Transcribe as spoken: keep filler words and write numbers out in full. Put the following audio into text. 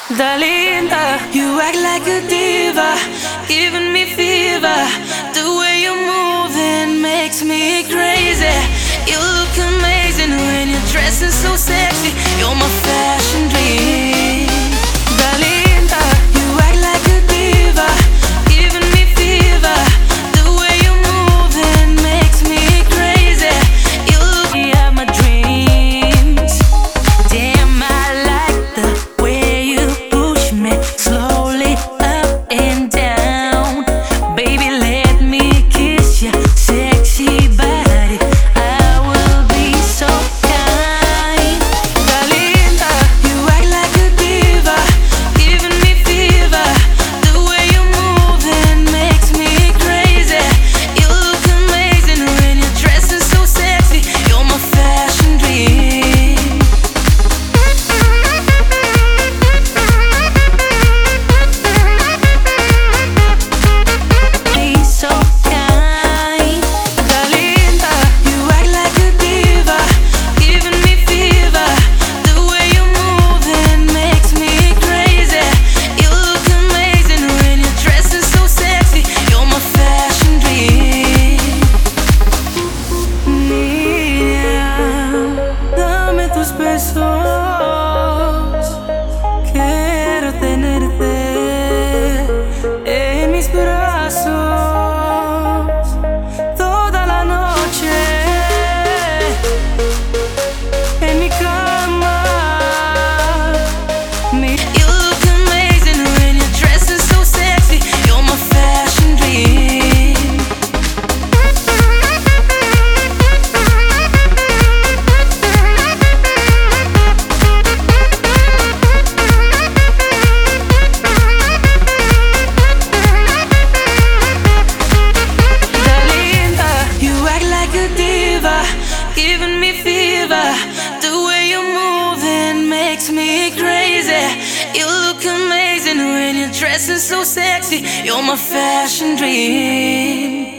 Dalinda, you act like a diva, giving me fever. The way you're moving makes me crazy. You look amazing when you're dressing so sexy. You're my fashion dream. Dalinda, you act like a diva, giving me fever. The way you're moving makes me crazy. You look at my dreams. Damn, I like the way you push me slowly up and down. Baby, let me kiss your sexy body. I will be so kind. Dalinda, you act like a diva, giving me fever. The way you're moving makes me crazy. You look amazing when you're dressing so sexy. You're my fashion dream. Be so kind. Dalinda, you act like a diva, giving me fever. The way you're moving makes me crazy. You look amazing when you're dressing so sexy. You're my fashion dream. Niña, dame tus besos. Quiero tenerte en mis brazos toda la noche, en mi cama. Mi- You look amazing when you're dressing so sexy. You're my fashion dream. Dalinda, you act like a diva, giving me fever. The way you're moving makes me crazy. You look amazing when you're dressing so sexy. You're my fashion dream.